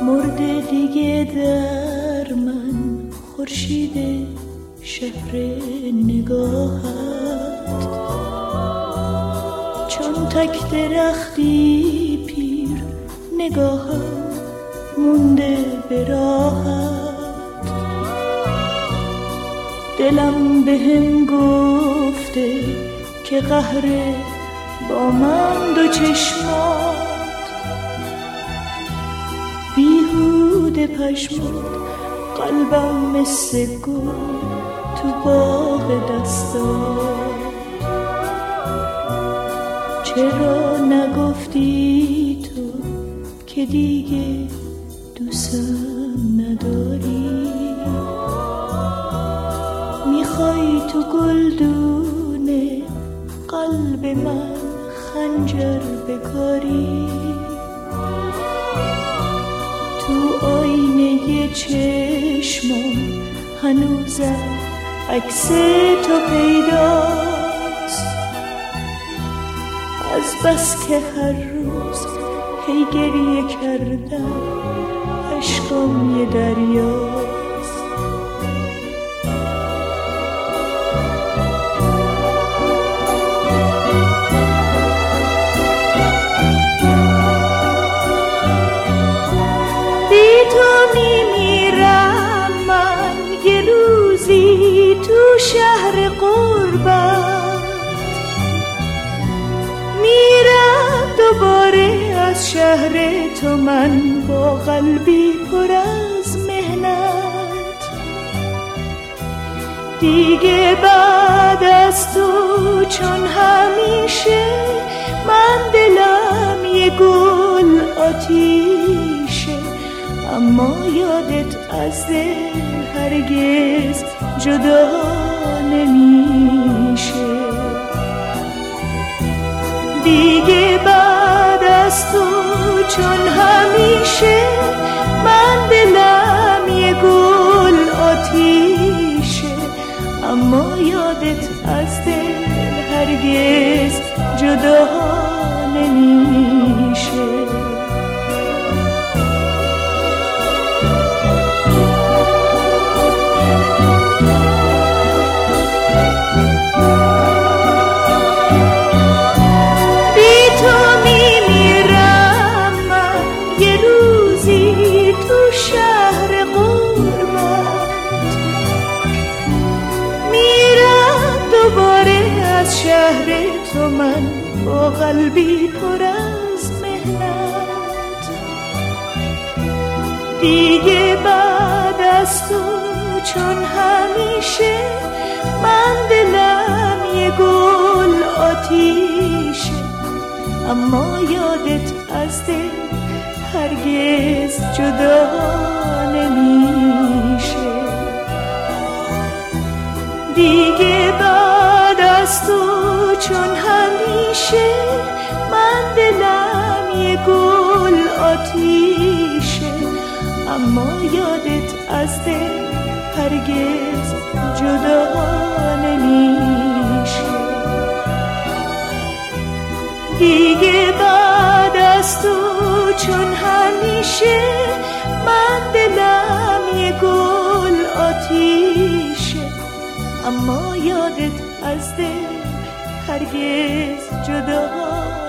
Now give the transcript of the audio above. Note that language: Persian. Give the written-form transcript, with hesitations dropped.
مرده دیگه در من خورشید شهر نگاهت، چون تک درختی پیر نگاهم مونده به راحت. دلم بهم گفته که قهر با من دو چشمات، بیهوده پشمات قلبم مثل گل تو باغ دستات. چرا نگفتی تو که دیگه دوستم نداری؟ میخوای تو گلدونه قلب من خنجر بکاری؟ تو آینه چشمم هنوزم عکس تو پیداست، از بس که هر روز هی گریه کردم عشقم یه دریاست. بی تو میمیرم من یه روزی تو شهر غربت، میرم دوباره از شهر تو من با قلبی پر از مهنت. دیگه بعد از تو چون همیشه من دلم یه گل آتیشه، اما یادت از دل هرگز جدا نمیشه. دیگه بعد از تو چون همیشه من دلم یه گل آتیشه، اما یادت از دل هرگز جدا نمیشه. شهر تو من با قلبی پر از مهنت. دیگه بعد از تو چون همیشه من دلم یه گل آتیشه، اما یادت از دل هرگز جدا نمیشه. دیگه بعد از تو چون همیشه من دلم یه گل آتیشه، اما یادت از دل هرگز جدا نمیشه. دیگه بعد از تو چون همیشه من دلم یه گل آتیشه، اما یادت از دل هرگز جدا